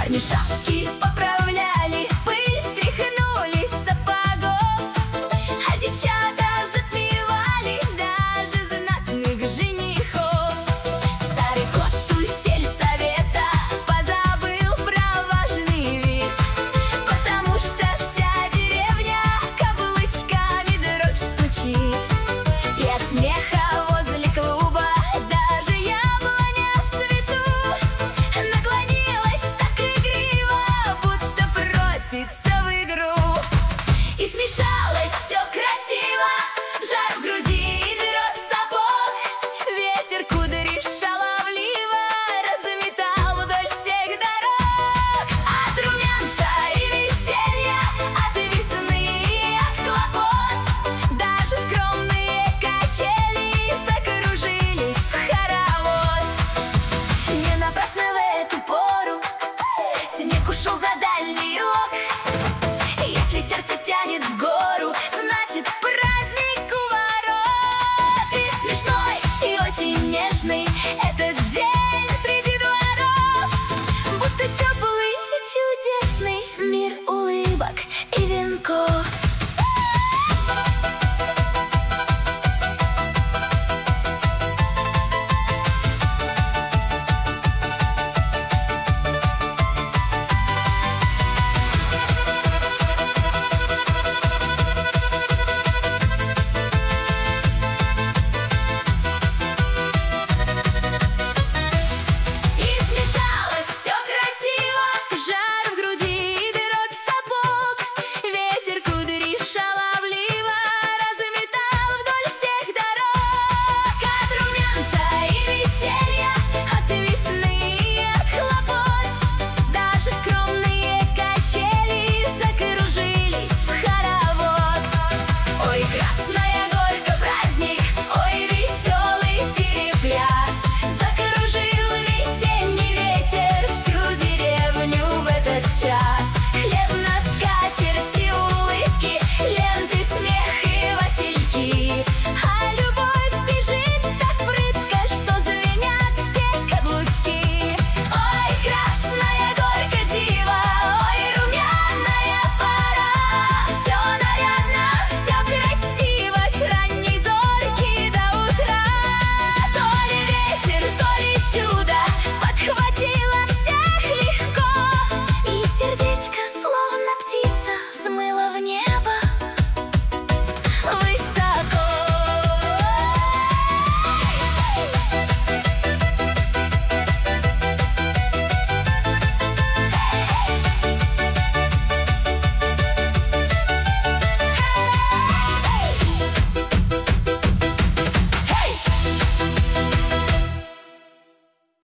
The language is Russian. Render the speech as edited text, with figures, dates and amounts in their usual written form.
Парни шапки поправляли, пыль стряхнули с сапогов, а девчата затмевали даже знатных женихов. Старый кот у сельсовета позабыл про важный вид, потому что вся деревня каблучками дробь стучит. И от смеха возле клуба даже яблоня в цвету наклонилась так игриво, будто просится в игру. И смешалось все красиво, жар в груди и дробь сапог. Ветер кудри шаловливо разметал вдоль всех дорог. От румянца и веселья, от весны и от хлопот даже скромные качели закружились в хоровод. Не напрасно в эту пору снег ушел за дальний лог. Если сердце тянет в гору, значит праздник у ворот. И смешной, и очень нежный этот день среди дворов, будто теплый и чудесный мир улыбок и венков. И смешалось все красиво, жар в груди и дробь сапог. Ветер кудри шаловливо разметал вдоль всех дорог. От румянца и веселья, от весны и от хлопот даже скромные качели закружились в хоровод. Ой, Красная Горка праздник, ой, веселый перепляс, закружил весенний ветер всю деревню в этот час. Хлеб на скатерти, улыбки, ленты, смех и васильки, а любовь бежит так прытко, что звенят все каблучки. Ой, Красная